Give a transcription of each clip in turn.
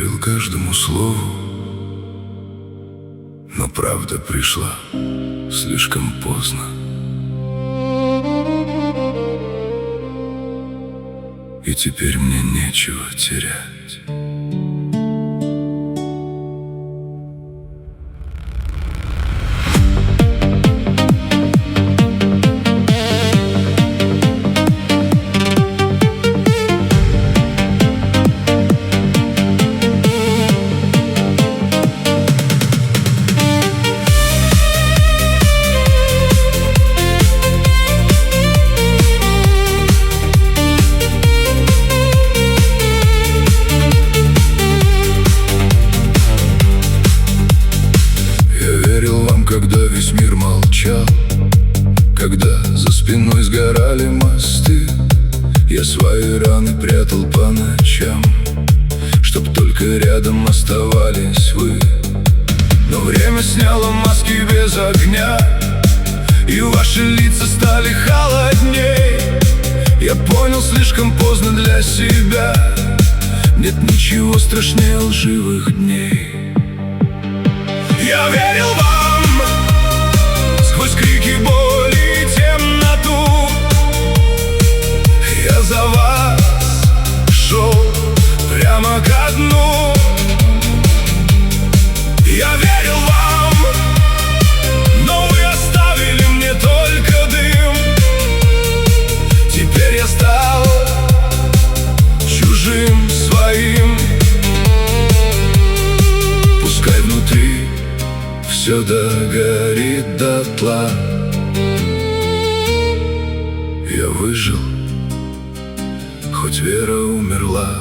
верил каждому слову, но правда пришла слишком поздно. И теперь мне нечего терять. Когда весь мир молчал, когда за спиной сгорали мосты, я свои раны прятал по ночам, чтоб только рядом оставались вы. Но время сняло маски без огня, и ваши лица стали холодней. Я понял слишком поздно для себя: нет ничего страшнее лживых дней. Я верил вам сквозь крики боли и темноту. Я за вас шел прямо ко дну. Я верил вам, но вы оставили мне только дым. Теперь я стал чужим своим. Пускай внутри все догорит дотла, я выжил, хоть вера умерла.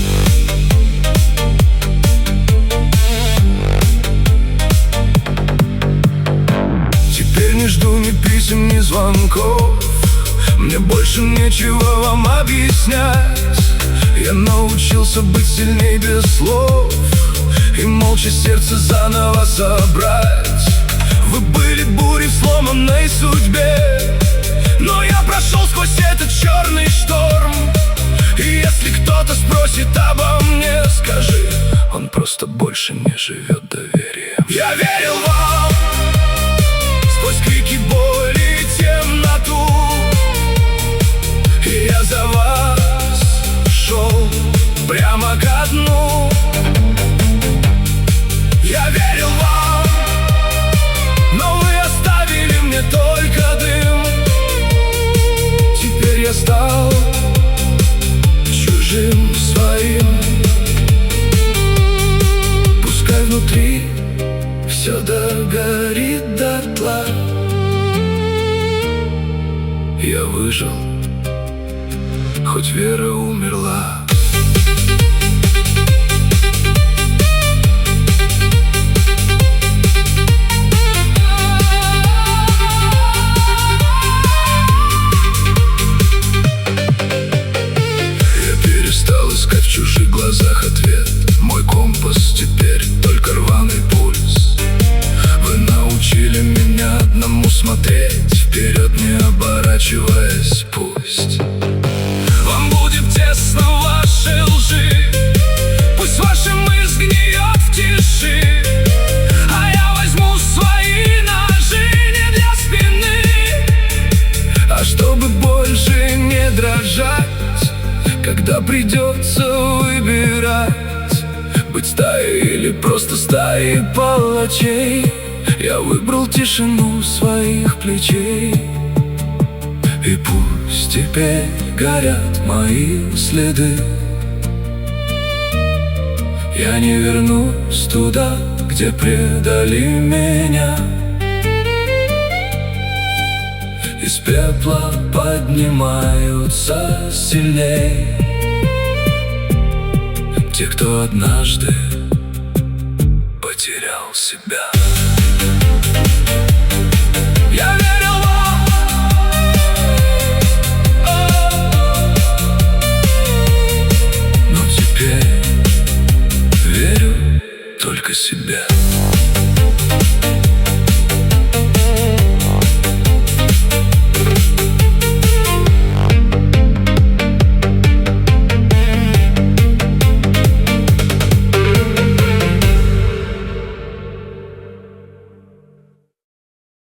Теперь не жду ни писем, ни звонков. Мне больше нечего вам объяснять. Я научился быть сильней без слов и молча сердце заново собрать. Вы были бурей в сломанной судьбе, но я прошел сквозь этот черный шторм. И если кто-то спросит обо мне, скажи: он просто больше не живет доверием. Я верил вам сквозь крики боли и темноту. И я за вас шел прямо ко дну. Я верил вам, но вы оставили мне только дым. Теперь я стал чужим своим. Пускай внутри все догорит дотла, я выжил, хоть вера умерла. Искать в чужих глазах ответ. Мой компас теперь только рваный пульс. Вы научили меня одному смотреть вперед, не оборачиваясь. Пусть вам будет тесно в вашей лжи, пусть ваша мысль гниет в тиши, а я возьму свои ножи не для спины, а чтобы больше не дрожать, когда придется выбирать, быть стаей или просто стаей палачей. Я выбрал тишину своих плечей. И пусть теперь горят мои следы, я не вернусь туда, где предали меня. Из пепла поднимаются сильней те, кто однажды потерял себя. Я верил вам, но теперь верю только себе.